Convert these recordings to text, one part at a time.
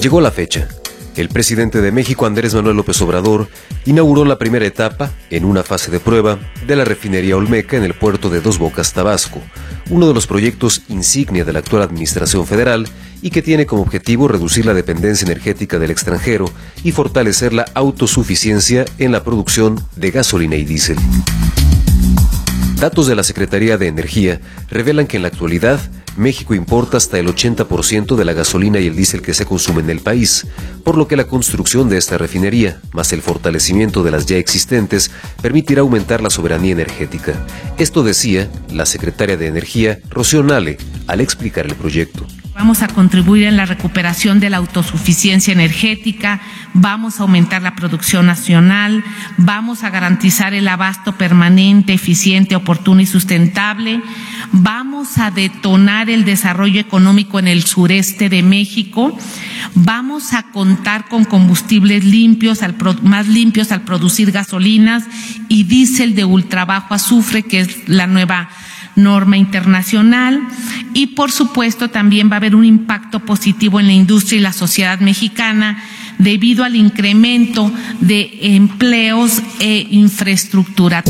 Llegó la fecha. El presidente de México, Andrés Manuel López Obrador, inauguró la primera etapa, en una fase de prueba, de la refinería Olmeca en el puerto de Dos Bocas, Tabasco, uno de los proyectos insignia de la actual administración federal y que tiene como objetivo reducir la dependencia energética del extranjero y fortalecer la autosuficiencia en la producción de gasolina y diésel. Datos de la Secretaría de Energía revelan que en la actualidad México importa hasta el 80% de la gasolina y el diésel que se consume en el país, por lo que la construcción de esta refinería, más el fortalecimiento de las ya existentes, permitirá aumentar la soberanía energética. Esto decía la secretaria de Energía, Rocío Nale, al explicar el proyecto. Vamos a contribuir en la recuperación de la autosuficiencia energética, vamos a aumentar la producción nacional, vamos a garantizar el abasto permanente, eficiente, oportuno y sustentable, vamos a detonar el desarrollo económico en el sureste de México, vamos a contar con combustibles limpios, más limpios al producir gasolinas y diésel de ultrabajo azufre, que es la nueva norma internacional, y por supuesto también va a haber un impacto positivo en la industria y la sociedad mexicana debido al incremento de empleos e infraestructura.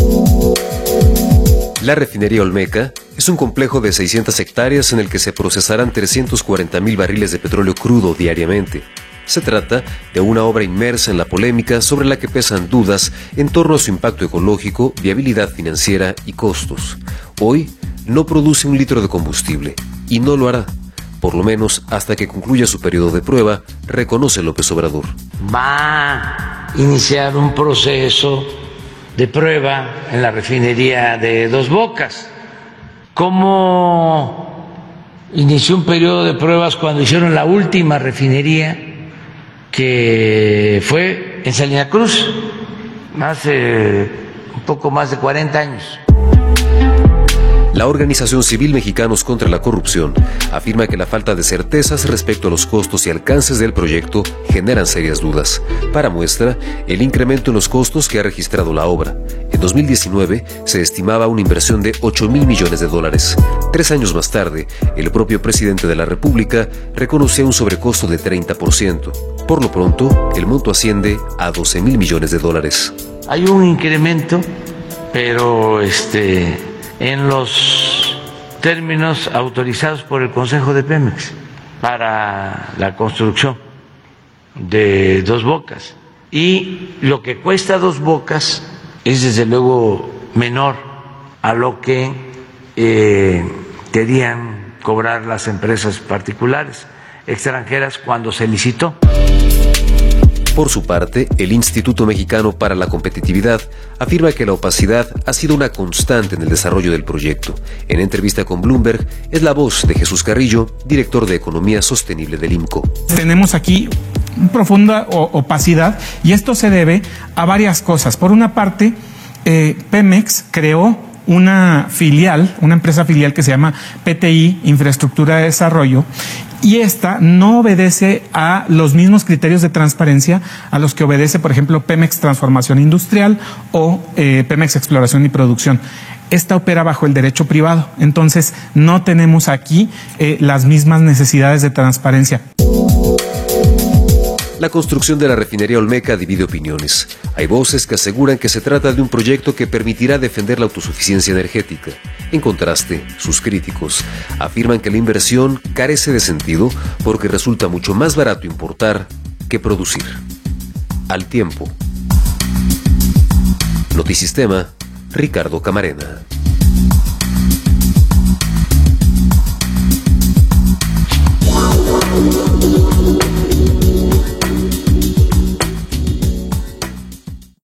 La refinería Olmeca es un complejo de 600 hectáreas en el que se procesarán 340,000 barriles de petróleo crudo diariamente. Se trata de una obra inmersa en la polémica sobre la que pesan dudas en torno a su impacto ecológico, viabilidad financiera y costos. Hoy no produce un litro de combustible y no lo hará, por lo menos hasta que concluya su periodo de prueba, reconoce López Obrador. Va a iniciar un proceso de prueba en la refinería de Dos Bocas. ¿Cómo inició un periodo de pruebas cuando hicieron la última refinería, que fue en Salina Cruz, hace un poco más de 40 años? La Organización Civil Mexicanos contra la Corrupción afirma que la falta de certezas respecto a los costos y alcances del proyecto generan serias dudas. Para muestra, el incremento en los costos que ha registrado la obra. En 2019 se estimaba una inversión de $8,000 millones. 3 años más tarde, el propio presidente de la República reconocía un sobrecosto de 30%. Por lo pronto, el monto asciende a $12,000 millones. Hay un incremento, pero en los términos autorizados por el Consejo de Pemex para la construcción de Dos Bocas. Y lo que cuesta Dos Bocas es desde luego menor a lo que querían cobrar las empresas particulares extranjeras cuando se licitó. Por su parte, el Instituto Mexicano para la Competitividad afirma que la opacidad ha sido una constante en el desarrollo del proyecto. En entrevista con Bloomberg, es la voz de Jesús Carrillo, director de Economía Sostenible del IMCO. Tenemos aquí profunda opacidad y esto se debe a varias cosas. Por una parte, Pemex creó una filial, una empresa filial que se llama PTI, Infraestructura de Desarrollo, y esta no obedece a los mismos criterios de transparencia a los que obedece, por ejemplo, Pemex Transformación Industrial o Pemex Exploración y Producción. Esta opera bajo el derecho privado, entonces no tenemos aquí las mismas necesidades de transparencia. La construcción de la refinería Olmeca divide opiniones. Hay voces que aseguran que se trata de un proyecto que permitirá defender la autosuficiencia energética. En contraste, sus críticos afirman que la inversión carece de sentido porque resulta mucho más barato importar que producir. Al tiempo. Notisistema, Ricardo Camarena.